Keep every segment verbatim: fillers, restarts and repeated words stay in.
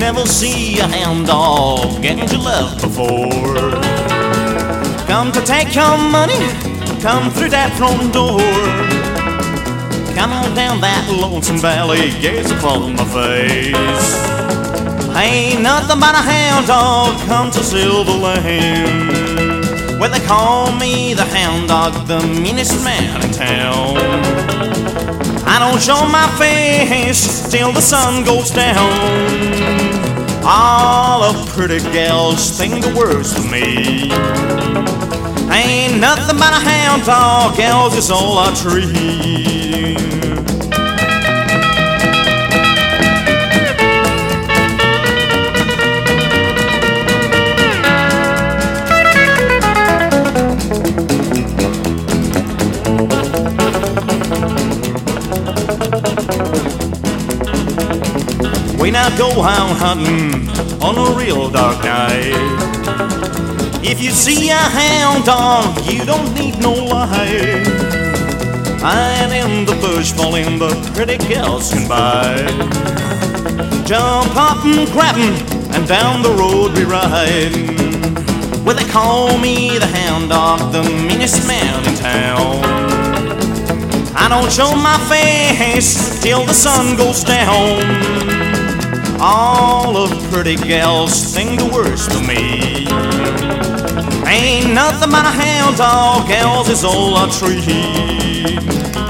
ever see a hound dog get your love before? Come to take your money, come through that front door. Come on down that lonesome valley, gaze upon my face. Ain't nothing but a hound dog come to Silver Lane, where they call me the hound dog, the meanest man in town. I don't show my face till the sun goes down. All the pretty gals think the worst of me. Ain't nothing but a hound dog, gals is all I treat. We now go hound hunting on a real dark night. If you see a hound dog, you don't need no light. And in the bush falling, the pretty girls can bite. Jump up and grab 'em, and down the road we ride. Well, they call me the hound dog, the meanest man in town. I don't show my face till the sun goes down. All the pretty gals think the worst of me. Ain't nothing but a hound dog, gals is all I treat.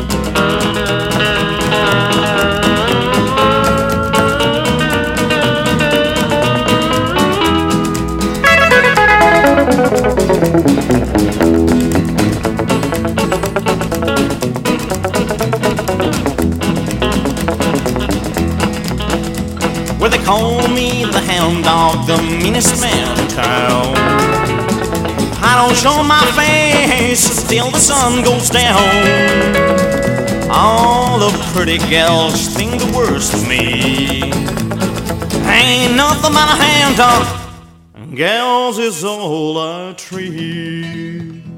Well, they call me the hound dog, the meanest man in town. I don't show my face till the sun goes down. All the pretty gals think the worst of me. Ain't nothing but a hound dog, gals is all I treat.